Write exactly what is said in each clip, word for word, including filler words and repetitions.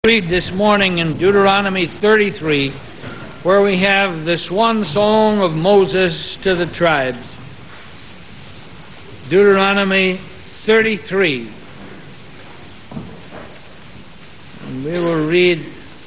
Read this morning in Deuteronomy thirty-three, where we have this one song of Moses to the tribes. Deuteronomy thirty-three. And we will read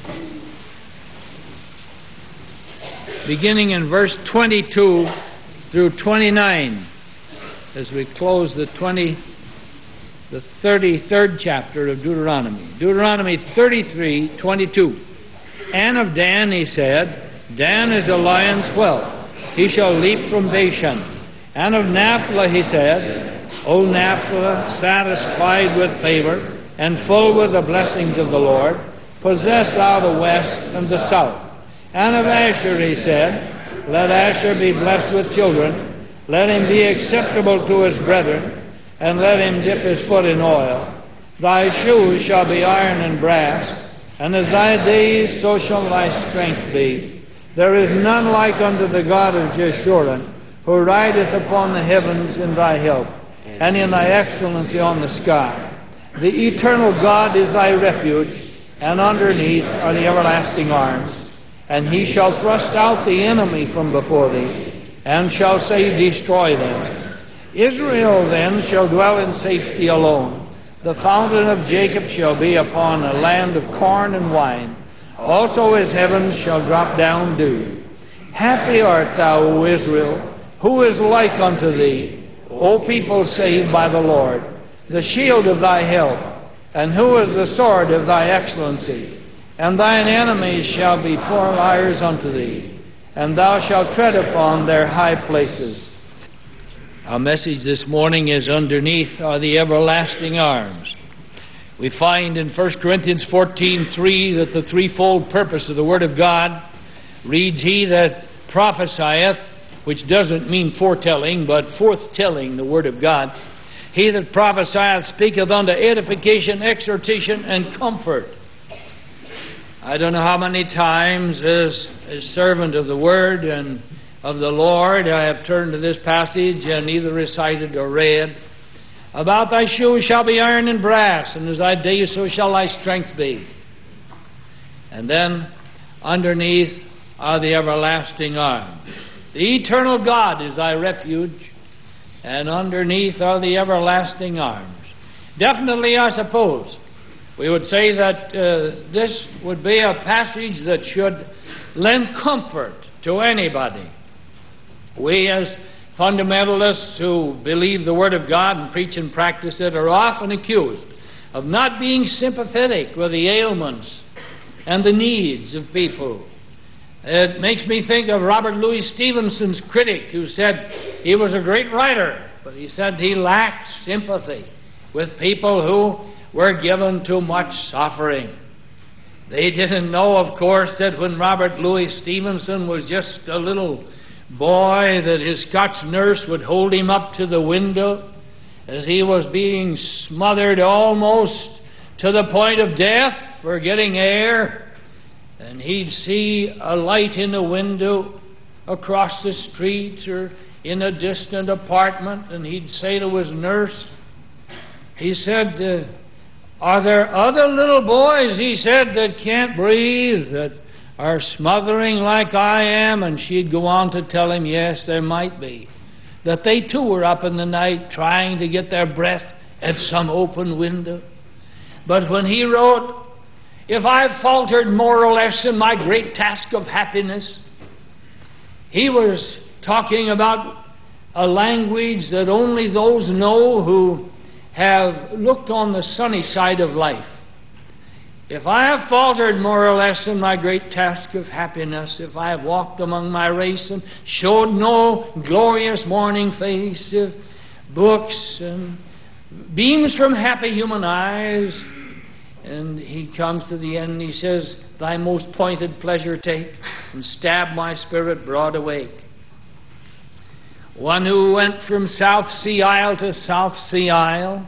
beginning in verse twenty-two through twenty-nine as we close the twenty. The thirty-third chapter of Deuteronomy. Deuteronomy thirty-three, twenty-two. And of Dan he said, Dan is a lion's whelp. He shall leap from Bashan. And of Naphtali he said, O Naphtali, satisfied with favor, and full with the blessings of the Lord, possess thou the west and the south. And of Asher he said, Let Asher be blessed with children. Let him be acceptable to his brethren, and let him dip his foot in oil. Thy shoes shall be iron and brass, and as thy days, so shall thy strength be. There is none like unto the God of Jeshurun, who rideth upon the heavens in thy help, and in thy excellency on the sky. The eternal God is thy refuge, and underneath are the everlasting arms. And he shall thrust out the enemy from before thee, and shall say, Destroy them. Israel then shall dwell in safety alone. The fountain of Jacob shall be upon a land of corn and wine. Also his heavens shall drop down dew. Happy art thou, O Israel. Who is like unto thee, O people saved by the Lord? The shield of thy help, and who is the sword of thy excellency? And thine enemies shall be four liars unto thee, and thou shalt tread upon their high places. Our message this morning is underneath are the everlasting arms. We find in First Corinthians fourteen three that the threefold purpose of the Word of God reads, He that prophesieth, which doesn't mean foretelling, but forthtelling the Word of God. He that prophesieth speaketh unto edification, exhortation, and comfort. I don't know how many times as a servant of the Word and of the Lord I have turned to this passage and either recited or read. About thy shoes shall be iron and brass, and as thy days so shall thy strength be. And then underneath are the everlasting arms. The eternal God is thy refuge, and underneath are the everlasting arms. Definitely, I suppose, we would say that uh, this would be a passage that should lend comfort to anybody. We as fundamentalists who believe the Word of God and preach and practice it are often accused of not being sympathetic with the ailments and the needs of people. It makes me think of Robert Louis Stevenson's critic who said he was a great writer, but he said he lacked sympathy with people who were given too much suffering. They didn't know, of course, that when Robert Louis Stevenson was just a little boy, that his Scotch nurse would hold him up to the window as he was being smothered almost to the point of death for getting air, and he'd see a light in a window across the street or in a distant apartment, and he'd say to his nurse, he said, uh, are there other little boys, he said, that can't breathe, that are smothering like I am? And she'd go on to tell him, yes, there might be. That they too were up in the night trying to get their breath at some open window. But when he wrote, if I've faltered more or less in my great task of happiness, he was talking about a language that only those know who have looked on the sunny side of life. If I have faltered more or less in my great task of happiness, if I have walked among my race and showed no glorious morning face, if books and beams from happy human eyes, and he comes to the end and he says, thy most pointed pleasure take, and stab my spirit broad awake. One who went from South Sea Isle to South Sea Isle,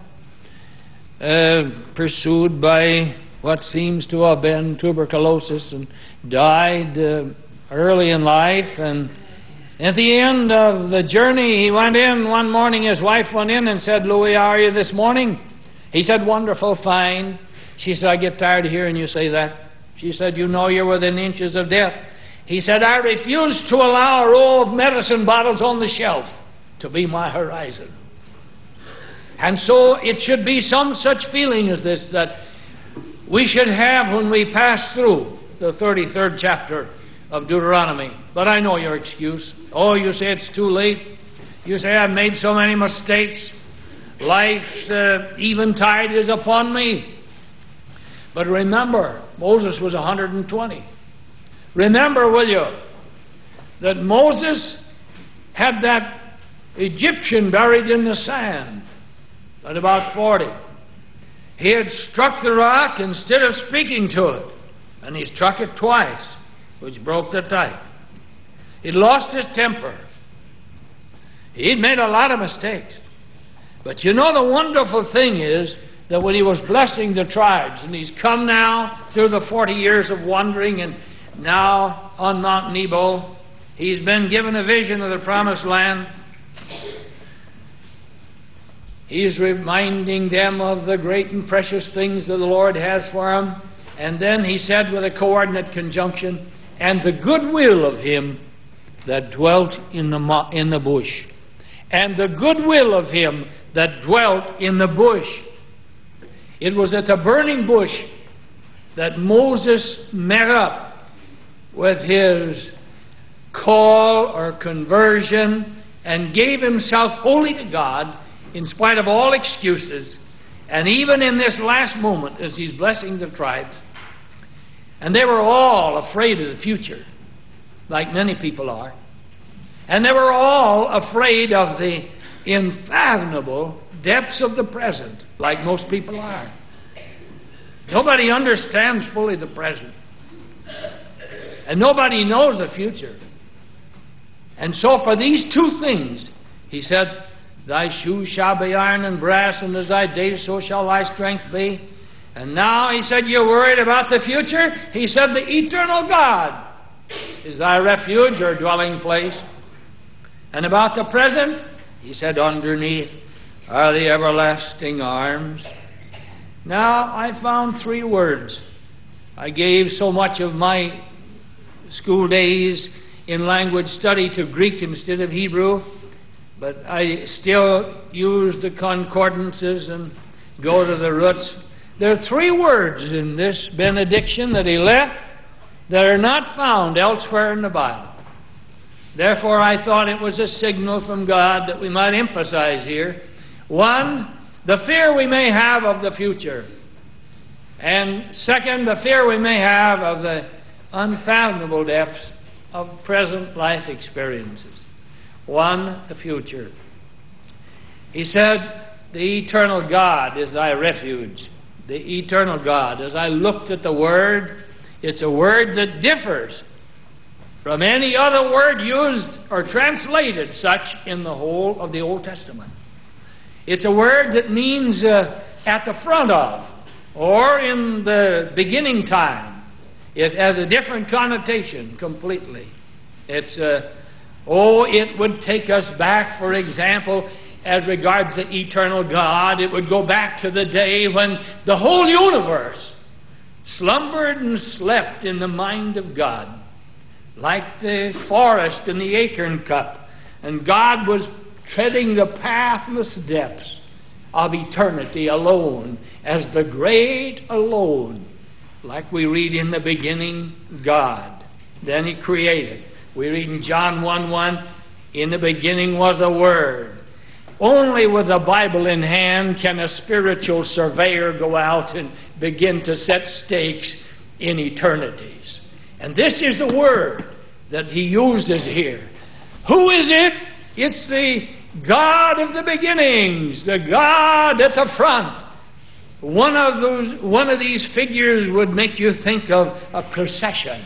uh, pursued by what seems to have been tuberculosis, and died uh, early in life. And at the end of the journey, he went in one morning, his wife went in and said, Louis, how are you this morning? He said, wonderful, fine. She said, I get tired of hearing you say that. She said, you know you're within inches of death. He said, I refuse to allow a row of medicine bottles on the shelf to be my horizon. And so it should be some such feeling as this that we should have when we pass through the thirty-third chapter of Deuteronomy. But I know your excuse. Oh, you say it's too late. You say I've made so many mistakes. Life's uh, eventide is upon me. But remember, Moses was one hundred twenty. Remember, will you, that Moses had that Egyptian buried in the sand at about forty. He had struck the rock instead of speaking to it, and he struck it twice, which broke the type. He lost his temper. He'd made a lot of mistakes. But you know, the wonderful thing is that when he was blessing the tribes, and he's come now through the forty years of wandering, and now on Mount Nebo, he's been given a vision of the promised land. He's reminding them of the great and precious things that the Lord has for them. And then he said with a coordinate conjunction, and the goodwill of him that dwelt in the, mo- in the bush. And the goodwill of him that dwelt in the bush. It was at the burning bush that Moses met up with his call or conversion and gave himself wholly to God in spite of all excuses. And even in this last moment, as he's blessing the tribes, and they were all afraid of the future, like many people are. And they were all afraid of the unfathomable depths of the present, like most people are. Nobody understands fully the present. And nobody knows the future. And so for these two things, he said, thy shoes shall be iron and brass, and as thy days so shall thy strength be. And now he said, you're worried about the future? He said, the eternal God is thy refuge or dwelling place. And about the present, he said, underneath are the everlasting arms. Now, I found three words. I gave so much of my school days in language study to Greek instead of Hebrew, but I still use the concordances and go to the roots. There are three words in this benediction that he left that are not found elsewhere in the Bible. Therefore, I thought it was a signal from God that we might emphasize here. One, the fear we may have of the future. And second, the fear we may have of the unfathomable depths of present life experiences. One, the future. He said, the eternal God is thy refuge. The eternal God. As I looked at the word, it's a word that differs from any other word used or translated such in the whole of the Old Testament. It's a word that means uh, at the front of, or in the beginning time. It has a different connotation completely. It's, uh, oh, it would take us back, for example, as regards the eternal God. It would go back to the day when the whole universe slumbered and slept in the mind of God, like the forest in the acorn cup. And God was treading the pathless depths of eternity alone, as the great alone, like we read in the beginning, God. Then he created. We read in John one one, in the beginning was the Word. Only with the Bible in hand can a spiritual surveyor go out and begin to set stakes in eternities. And this is the word that he uses here. Who is it? It's the God of the beginnings, the God at the front. One of those, one of these figures would make you think of a procession.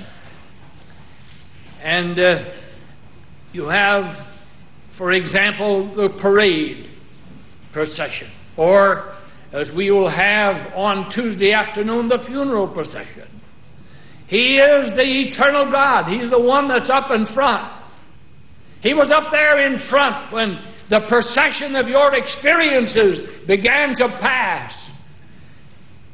And uh, you have, for example, the parade procession. Or, as we will have on Tuesday afternoon, the funeral procession. He is the eternal God. He's the one that's up in front. He was up there in front when the procession of your experiences began to pass.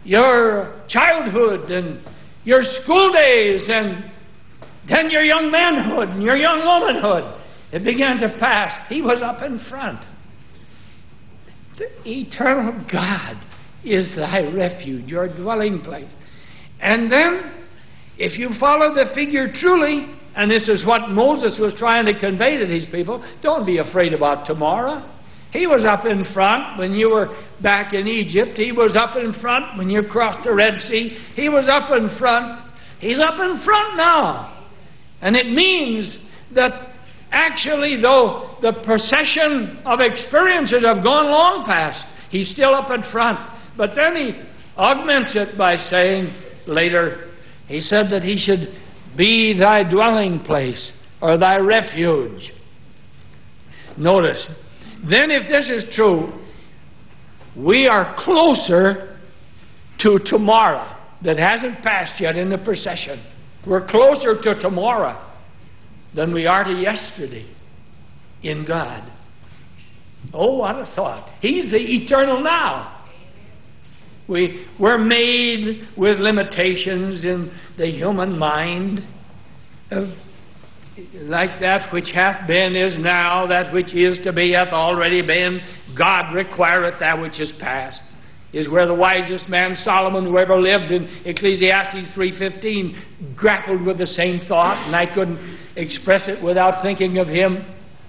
your childhood and your school days and then your young manhood and your young womanhood. It began to pass. He was up in front. The eternal God is thy refuge, your dwelling place. And then, if you follow the figure truly, and this is what Moses was trying to convey to these people, don't be afraid about tomorrow. He was up in front when you were back in Egypt. He was up in front when you crossed the Red Sea. He was up in front. He's up in front now. And it means that actually, though the procession of experiences have gone long past, he's still up in front. But then he augments it by saying later, he said that he should be thy dwelling place or thy refuge. Notice, then if this is true, we are closer to tomorrow that hasn't passed yet in the procession. We're closer to tomorrow than we are to yesterday in God. Oh, what a thought. He's the eternal now. We, we're made with limitations in the human mind. Of, like that which hath been is now, that which is to be hath already been. God requireth that which is past. Is where the wisest man, Solomon, who ever lived, in Ecclesiastes three fifteen, grappled with the same thought, and I couldn't express it without thinking of him.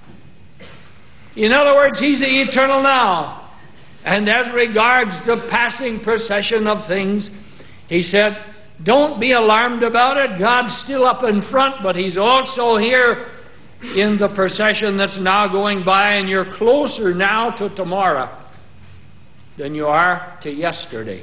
In other words, he's the eternal now. And as regards the passing procession of things, he said, don't be alarmed about it. God's still up in front, but he's also here in the procession that's now going by, and you're closer now to tomorrow than you are to yesterday.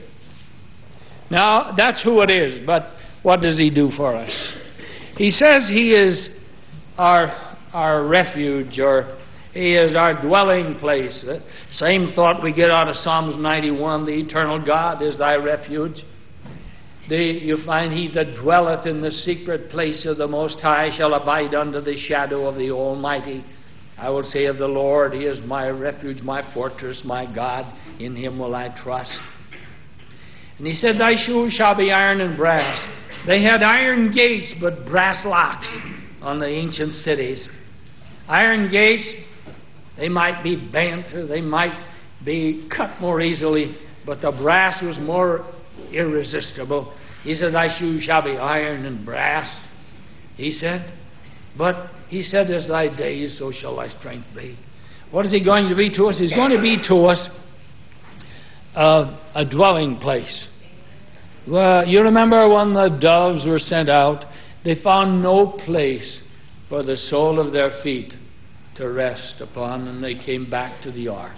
Now, that's who it is, but what does he do for us? He says he is our, our refuge, or he is our dwelling place. The same thought we get out of Psalms ninety-one, the eternal God is thy refuge. The, you find he that dwelleth in the secret place of the Most High shall abide under the shadow of the Almighty. I will say of the Lord, he is my refuge, my fortress, my God. In him will I trust. And he said, thy shoes shall be iron and brass. They had iron gates, but brass locks on the ancient cities. Iron gates, they might be bent or they might be cut more easily, but the brass was more irresistible. He said, thy shoes shall be iron and brass. He said, but he said, as thy days, so shall thy strength be. What is he going to be to us? He's going to be to us uh, a dwelling place. Well, you remember when the doves were sent out, they found no place for the sole of their feet to rest upon, and they came back to the ark.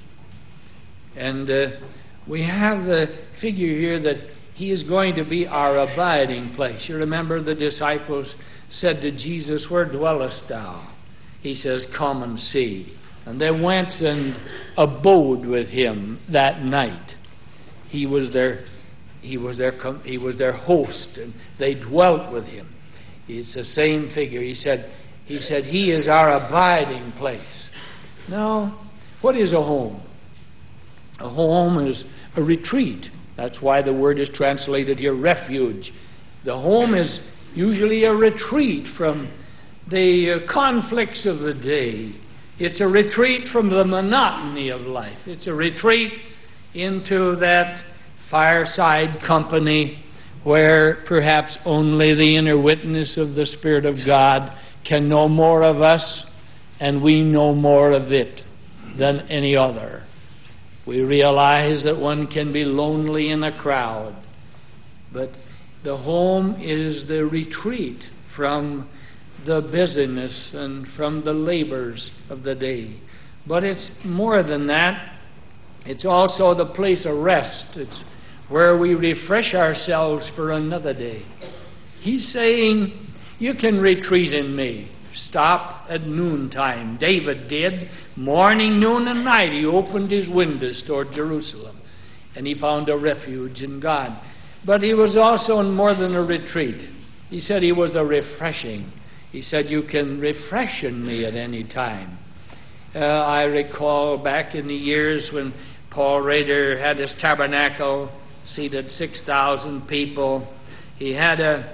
And uh, we have the figure here that he is going to be our abiding place. You remember the disciples said to Jesus, where dwellest thou? He says, come and see. And they went and abode with him that night. He was their, he was their, he was their host, and they dwelt with him. It's the same figure. He said, he said, he is our abiding place. Now, what is a home? A home is a retreat. That's why the word is translated here, refuge. The home is usually a retreat from the uh, conflicts of the day. It's a retreat from the monotony of life. It's a retreat into that fireside company where perhaps only the inner witness of the Spirit of God can know more of us, and we know more of it than any other. We realize that one can be lonely in a crowd, but the home is the retreat from the busyness and from the labors of the day. But it's more than that. It's also the place of rest. It's where we refresh ourselves for another day. He's saying, you can retreat in me. Stop at noontime. David did. Morning, noon, and night he opened his windows toward Jerusalem, and he found a refuge in God. But he was also more than a retreat. He said he was a refreshing. He said, you can refresh in me at any time. Uh, I recall back in the years when Paul Rader had his tabernacle seated six thousand people. He had a,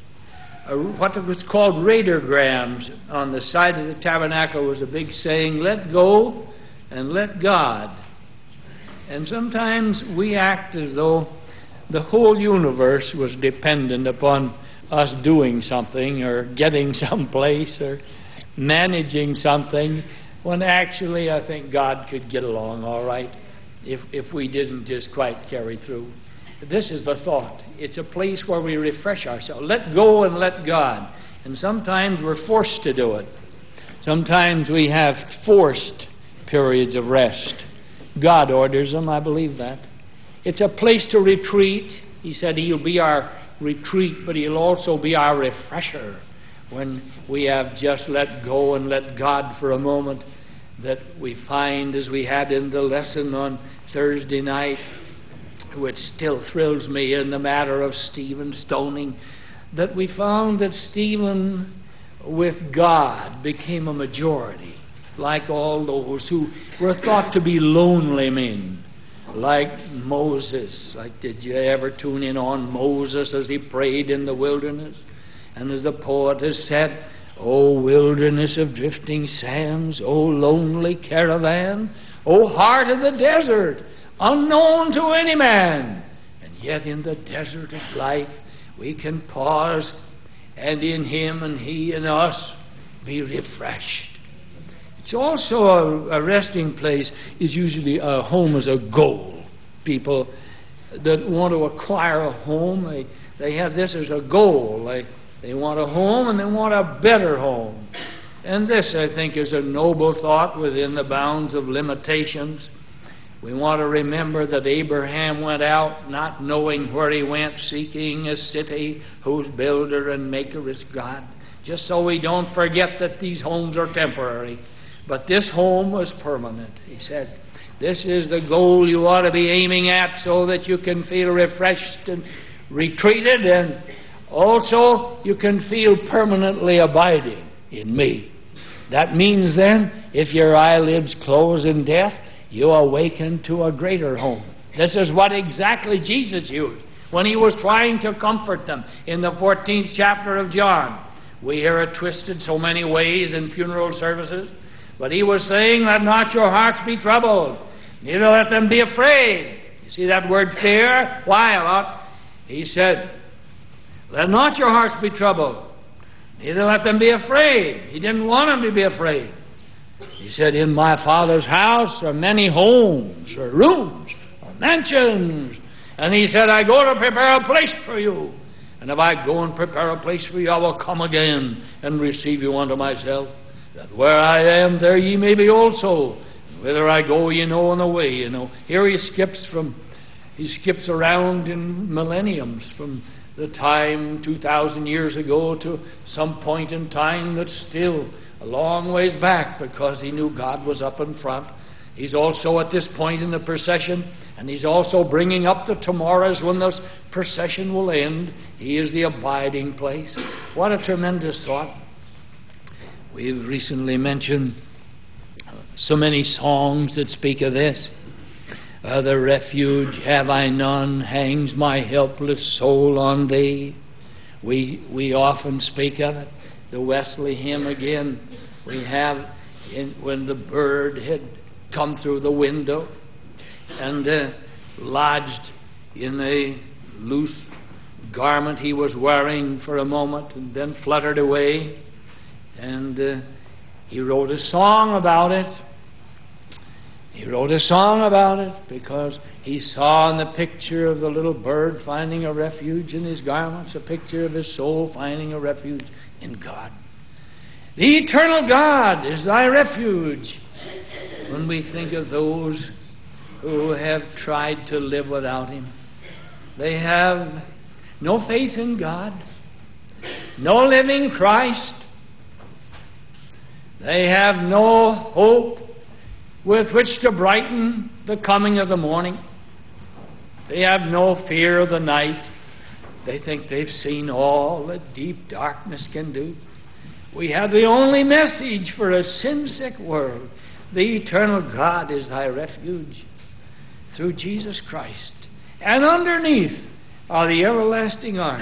a what was called radiograms on the side of the tabernacle. Was a big saying, "Let go and let God." And sometimes we act as though the whole universe was dependent upon us doing something or getting someplace or managing something, when actually I think God could get along all right if, if we didn't just quite carry through. This is the thought. It's a place where we refresh ourselves. Let go and let God. And sometimes we're forced to do it. Sometimes we have forced periods of rest. God orders them, I believe that. It's a place to retreat. He said He'll be our retreat, but He'll also be our refresher when we have just let go and let God for a moment, that we find, as we had in the lesson on Thursday night, which still thrills me in the matter of Stephen stoning, that we found that Stephen with God became a majority, like all those who were thought to be lonely men, like Moses. Like, did you ever tune in on Moses as he prayed in the wilderness? And as the poet has said, "O wilderness of drifting sands, O lonely caravan, O heart of the desert, unknown to any man." And yet in the desert of life we can pause, and in Him and He in us be refreshed. It's also a, a resting place is usually a home as a goal. People that want to acquire a home, they, they have this as a goal. They, they want a home and they want a better home. And this, I think, is a noble thought within the bounds of limitations. We want to remember that Abraham went out not knowing where he went, seeking a city whose builder and maker is God. Just so we don't forget that these homes are temporary. But this home was permanent. He said, this is the goal you ought to be aiming at, so that you can feel refreshed and retreated, and also you can feel permanently abiding in me. That means then, if your eyelids close in death, you awaken to a greater home. This is what exactly Jesus used when He was trying to comfort them in the fourteenth chapter of John. We hear it twisted so many ways in funeral services. But He was saying, "Let not your hearts be troubled, neither let them be afraid." You see that word fear? Why? About? He said, "Let not your hearts be troubled, neither let them be afraid." He didn't want them to be afraid. He said, "In my Father's house are many homes, or rooms, or mansions." And He said, "I go to prepare a place for you. And if I go and prepare a place for you, I will come again and receive you unto myself, that where I am, there ye may be also. And whither I go, ye know, on the way, you know." Here he skips from, he skips around in millenniums, from the time two thousand years ago to some point in time that's still a long ways back, because he knew God was up in front. He's also at this point in the procession, and he's also bringing up the tomorrows when this procession will end. He is the abiding place. What a tremendous thought. We've recently mentioned so many songs that speak of this. "Other refuge have I none, hangs my helpless soul on thee." We we often speak of it. The Wesley hymn again, we have in, when the bird had come through the window and uh, lodged in a loose garment he was wearing for a moment and then fluttered away. And uh, he wrote a song about it. He wrote a song about it because he saw in the picture of the little bird finding a refuge in his garments, a picture of his soul finding a refuge in God. The eternal God is thy refuge. When we think of those who have tried to live without Him, they have no faith in God, no living Christ. They have no hope with which to brighten the coming of the morning. They have no fear of the night. They think they've seen all that deep darkness can do. We have the only message for a sin-sick world. The eternal God is thy refuge through Jesus Christ. And underneath are the everlasting arms.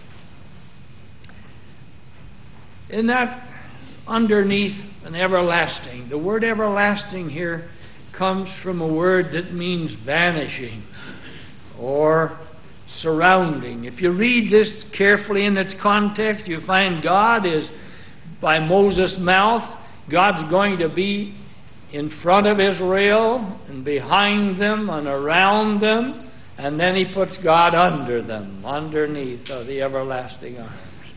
Isn't that underneath and everlasting? The word everlasting here comes from a word that means vanishing or surrounding. If you read this carefully in its context, you find God is, by Moses' mouth, God's going to be in front of Israel and behind them and around them, and then he puts God under them, underneath are the everlasting arms.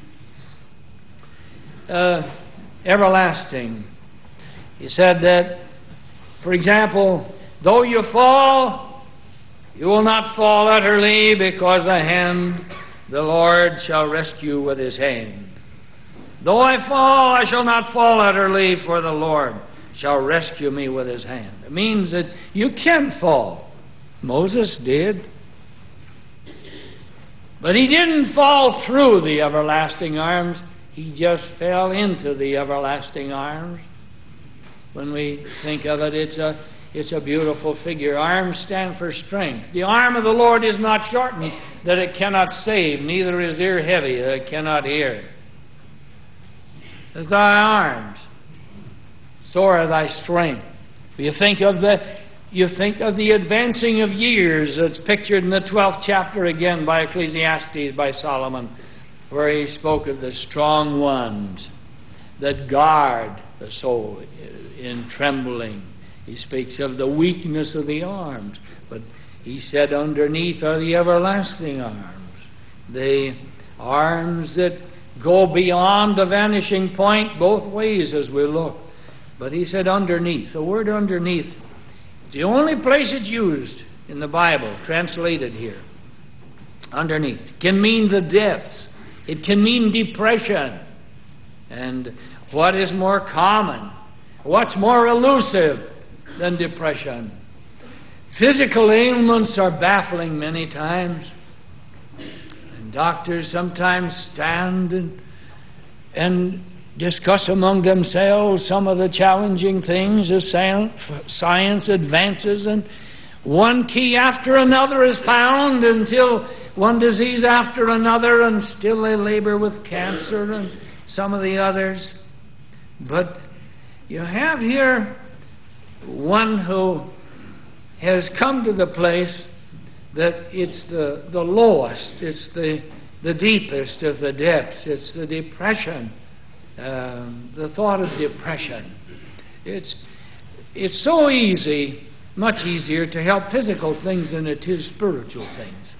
Uh, everlasting. He said that, for example, though you fall, you will not fall utterly, because the hand, the Lord shall rescue with his hand. Though I fall, I shall not fall utterly, for the Lord shall rescue me with his hand. It means that you can fall. Moses did. But he didn't fall through the everlasting arms. He just fell into the everlasting arms. When we think of it, it's a, it's a beautiful figure. Arms stand for strength. The arm of the Lord is not shortened, that it cannot save, neither is ear heavy, that it cannot hear. As thy arms, so are thy strength. You think of the you think of the advancing of years that's pictured in the twelfth chapter again by Ecclesiastes, by Solomon, where he spoke of the strong ones that guard the soul in trembling. He speaks of the weakness of the arms, but he said underneath are the everlasting arms, the arms that go beyond the vanishing point both ways as we look. But he said underneath. The word underneath, the only place it's used in the Bible, translated here. Underneath. It can mean the depths. It can mean depression. And what is more common? What's more elusive than depression? Physical ailments are baffling many times. And doctors sometimes stand and, and discuss among themselves some of the challenging things as science advances, and one key after another is found until one disease after another, and still they labor with cancer and some of the others. But you have here one who has come to the place that it's the, the lowest, it's the, the deepest of the depths, it's the depression. Um, the thought of depression. It's it's so easy, much easier to help physical things than it is spiritual things.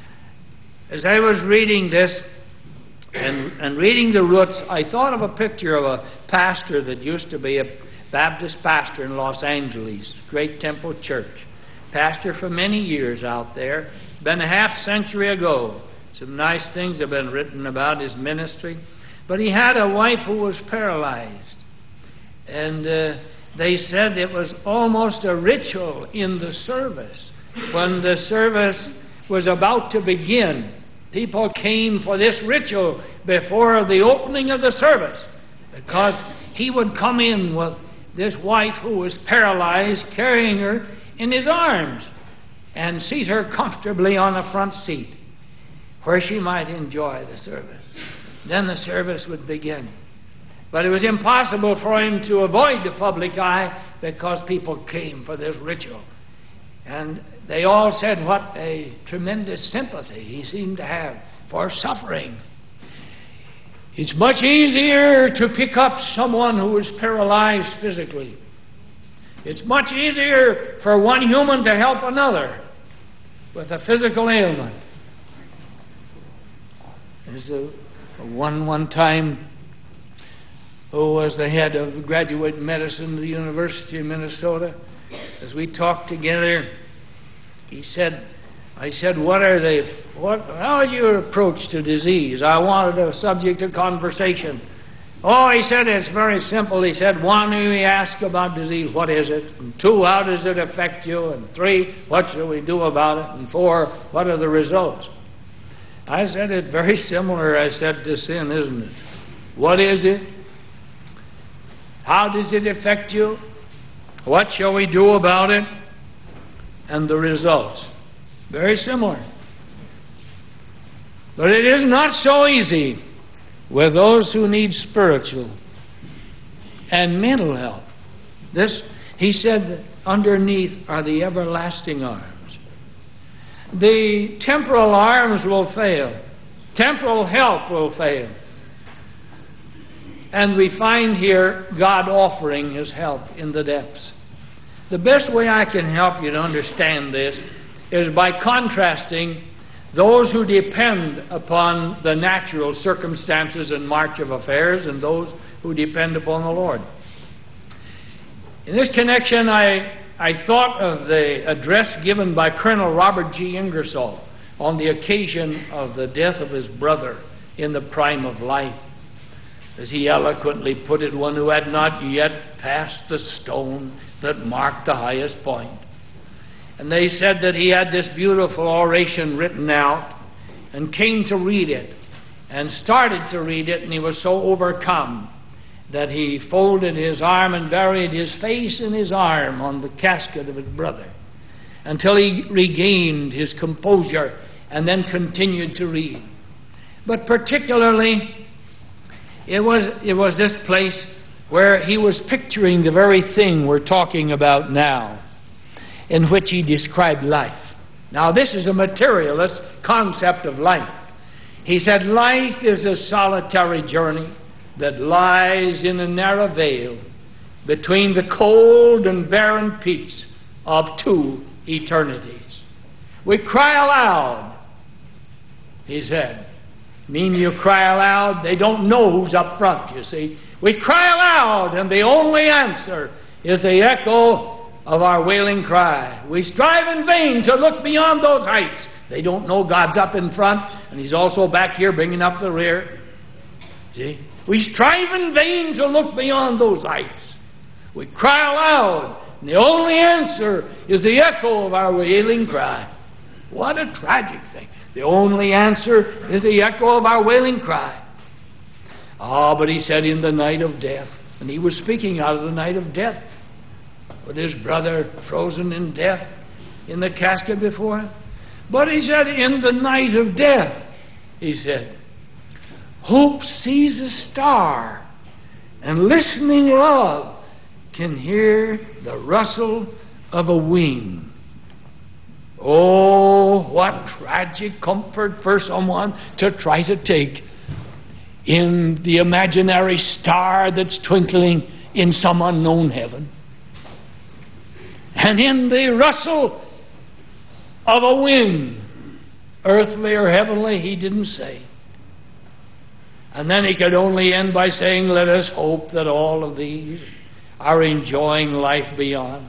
As I was reading this and, and reading the roots, I thought of a picture of a pastor that used to be a Baptist pastor in Los Angeles, Great Temple Church. Pastor for many years out there. Been a half century ago. Some nice things have been written about his ministry. But he had a wife who was paralyzed. And uh, they said it was almost a ritual in the service. When the service was about to begin, people came for this ritual before the opening of the service, because he would come in with this wife who was paralyzed, carrying her in his arms, and seat her comfortably on a front seat where she might enjoy the service. Then the service would begin. But it was impossible for him to avoid the public eye, because people came for this ritual. And they all said what a tremendous sympathy he seemed to have for suffering. It's much easier to pick up someone who is paralyzed physically. It's much easier for one human to help another with a physical ailment. There's a One one time, who was the head of graduate medicine at the University of Minnesota, as we talked together, he said, I said, what are they, what, how is your approach to disease? I wanted a subject of conversation. Oh, he said, it's very simple. He said, one, we ask about disease, what is it? And two, how does it affect you? And three, what should we do about it? And four, what are the results? I said, it's very similar, I said, to sin, isn't it? What is it? How does it affect you? What shall we do about it? And the results. Very similar. But it is not so easy with those who need spiritual and mental help. This, he said, that underneath are the everlasting arms. The temporal arms will fail. Temporal help will fail. And we find here God offering his help in the depths. The best way I can help you to understand this is by contrasting those who depend upon the natural circumstances and march of affairs and those who depend upon the Lord. In this connection, I, I thought of the address given by Colonel Robert G. Ingersoll on the occasion of the death of his brother in the prime of life. As he eloquently put it, one who had not yet passed the stone that marked the highest point. And they said that he had this beautiful oration written out and came to read it and started to read it, and he was so overcome that he folded his arm and buried his face in his arm on the casket of his brother until he regained his composure and then continued to read. But particularly, it was, it was this place where he was picturing the very thing we're talking about now, in which he described life. Now, this is a materialist concept of life. He said, life is a solitary journey that lies in a narrow vale between the cold and barren peaks of two eternities. We cry aloud, he said. Mean you cry aloud? They don't know who's up front, you see. We cry aloud, and the only answer is the echo of our wailing cry. We strive in vain to look beyond those heights. They don't know God's up in front, and he's also back here bringing up the rear. See? We strive in vain to look beyond those heights. We cry aloud, and the only answer is the echo of our wailing cry. What a tragic thing. The only answer is the echo of our wailing cry. Ah, but he said in the night of death, and he was speaking out of the night of death, with his brother frozen in death in the casket before him. But he said, in the night of death, he said, hope sees a star, and listening love can hear the rustle of a wing. Oh, what tragic comfort for someone to try to take in the imaginary star that's twinkling in some unknown heaven. And in the rustle of a wing, earthly or heavenly, he didn't say. And then he could only end by saying, let us hope that all of these are enjoying life beyond.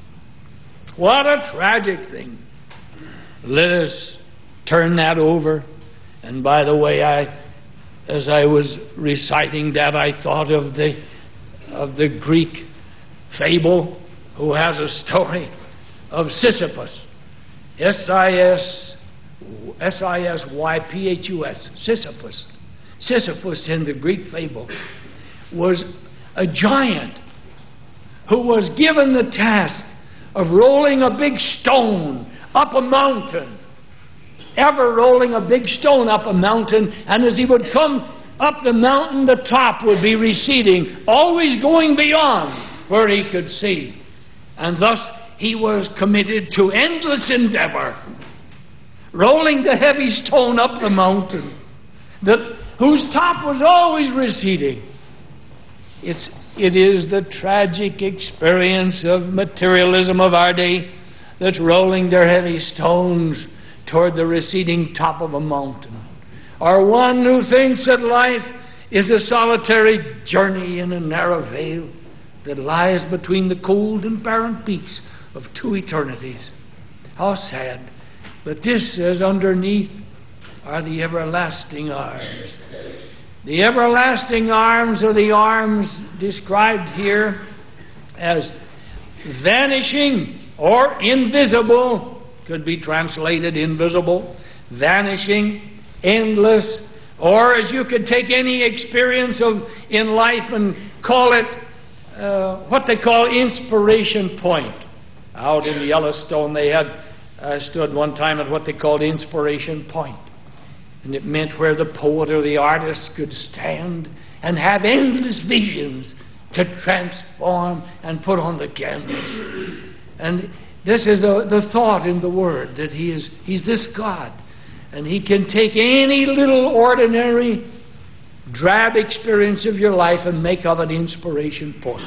What a tragic thing. Let us turn that over. And by the way, I, as I was reciting that, I thought of the of the Greek fable who has a story of Sisyphus. S I S S I S Y P H U S. Sisyphus. Sisyphus in the Greek fable was a giant who was given the task of rolling a big stone up a mountain. Ever rolling a big stone up a mountain, and as he would come up the mountain, the top would be receding, always going beyond where he could see. And thus he was committed to endless endeavor, rolling the heavy stone up the mountain, that, whose top was always receding. It's, it is the tragic experience of materialism of our day that's rolling their heavy stones toward the receding top of a mountain. Or one who thinks that life is a solitary journey in a narrow vale that lies between the cold and barren peaks of two eternities. How sad. But this says underneath are the everlasting arms. The everlasting arms are the arms described here as vanishing or invisible, could be translated invisible, vanishing, endless, or as you could take any experience of in life and call it uh, what they call inspiration point. Out in Yellowstone they had I stood one time at what they called Inspiration Point. And it meant where the poet or the artist could stand and have endless visions to transform and put on the canvas. And this is the, the thought in the Word, that he is He's this God. And He can take any little ordinary, drab experience of your life and make of it inspiration point.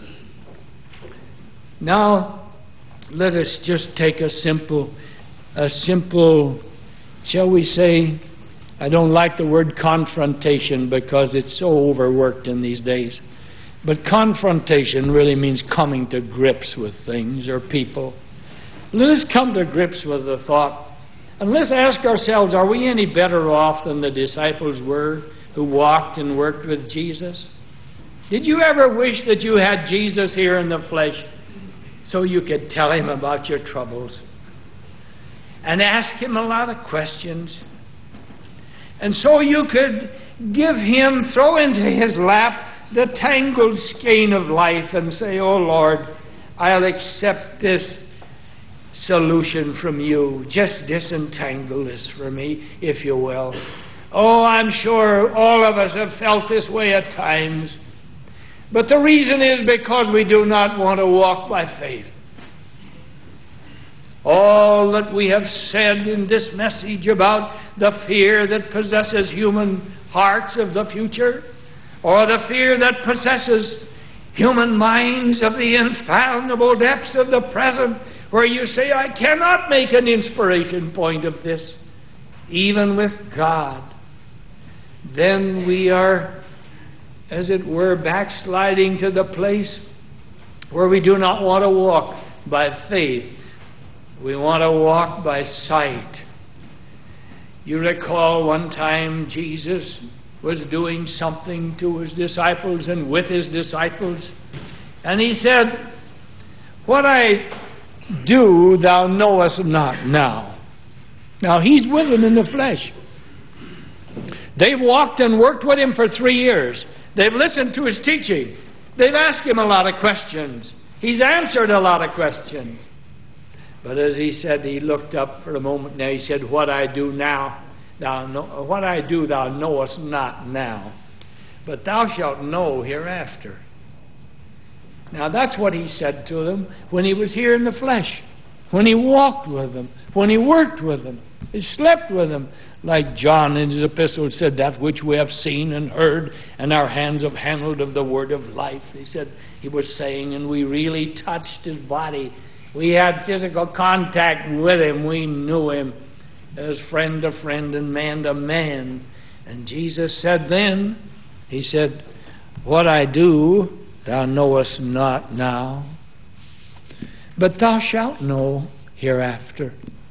Now, let us just take a simple, a simple, shall we say, I don't like the word confrontation because it's so overworked in these days. But confrontation really means coming to grips with things or people. Let us come to grips with the thought, and let's ask ourselves, are we any better off than the disciples were who walked and worked with Jesus? Did you ever wish that you had Jesus here in the flesh so you could tell Him about your troubles and ask Him a lot of questions? And so you could give Him, throw into His lap the tangled skein of life and say, oh Lord, I'll accept this solution from you. Just disentangle this for me, if you will. Oh, I'm sure all of us have felt this way at times. But the reason is because we do not want to walk by faith. All that we have said in this message about the fear that possesses human hearts of the future, or the fear that possesses human minds of the infathomable depths of the present, where you say, I cannot make an inspiration point of this, even with God, then we are, as it were, backsliding to the place where we do not want to walk by faith. We want to walk by sight. You recall one time Jesus was doing something to His disciples and with His disciples, and He said, what I do thou knowest not now. Now He's with them in the flesh. They've walked and worked with Him for three years. They've listened to His teaching. They've asked Him a lot of questions. He's answered a lot of questions. But as He said, He looked up for a moment now. He said, what I do now, thou know, what I do thou knowest not now, but thou shalt know hereafter. Now that's what He said to them when He was here in the flesh, when He walked with them, when He worked with them, He slept with them. Like John in his epistle said, that which we have seen and heard and our hands have handled of the word of life. He said, he was saying, and we really touched His body. We had physical contact with Him. We knew Him as friend to friend and man to man. And Jesus said then, He said, what I do thou knowest not now, but thou shalt know hereafter.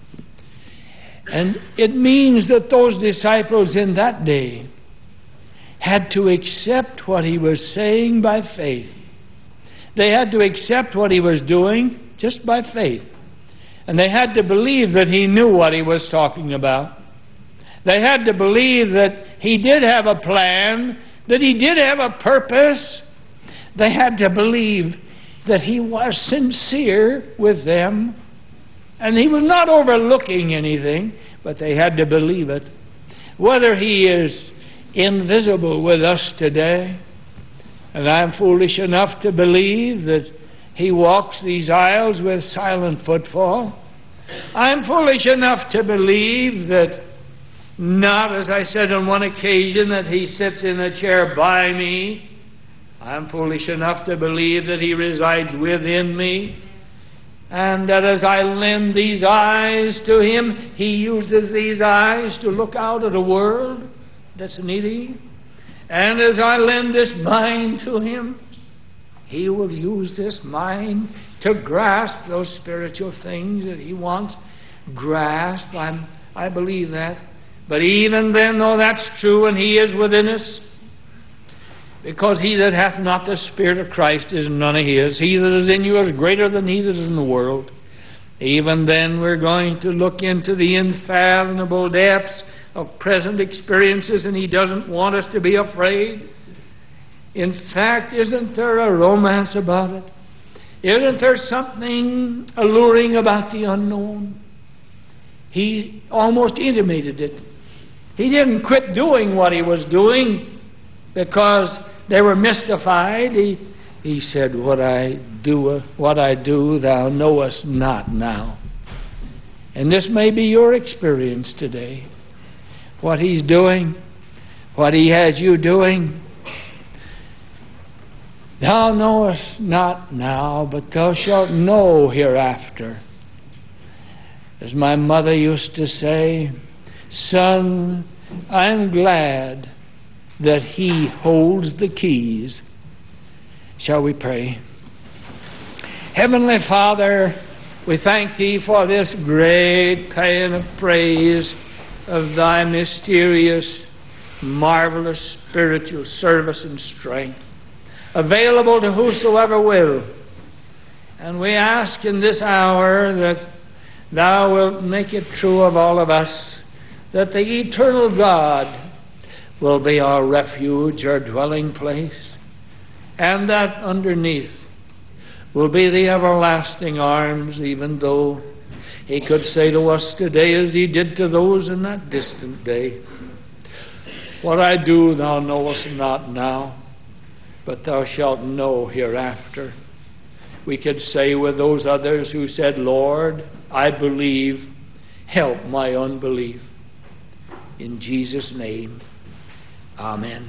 And it means that those disciples in that day had to accept what He was saying by faith. They had to accept what He was doing just by faith. And they had to believe that He knew what He was talking about. They had to believe that He did have a plan, that He did have a purpose. They had to believe that He was sincere with them. And He was not overlooking anything, but they had to believe it. Whether He is invisible with us today, and I'm foolish enough to believe that He walks these aisles with silent footfall. I'm foolish enough to believe that not, as I said on one occasion, that He sits in a chair by me. I'm foolish enough to believe that He resides within me, and that as I lend these eyes to Him, He uses these eyes to look out at a world that's needy. And as I lend this mind to Him, He will use this mind to grasp those spiritual things that He wants grasped. I'm, I believe that. But even then, though that's true and He is within us, because he that hath not the Spirit of Christ is none of His. He that is in you is greater than he that is in the world. Even then, we're going to look into the unfathomable depths of present experiences, and He doesn't want us to be afraid. In fact, isn't there a romance about it? Isn't there something alluring about the unknown? he almost intimated it. He didn't quit doing what he was doing because they were mystified. He, he said, what I do, what I do, thou knowest not now. And this may be your experience today. What he's doing, what he has you doing, thou knowest not now, but thou shalt know hereafter. As my mother used to say, son, I'm glad that he holds the keys. Shall we pray? Heavenly Father, we thank thee for this great paean of praise of thy mysterious, marvelous spiritual service and strength, available to whosoever will. And we ask in this hour that thou wilt make it true of all of us, that the eternal God will be our refuge, our dwelling place, and that underneath will be the everlasting arms, even though he could say to us today as he did to those in that distant day, what I do thou knowest not now, but thou shalt know hereafter. We could say with those others who said, Lord, I believe, help my unbelief. In Jesus' name, amen.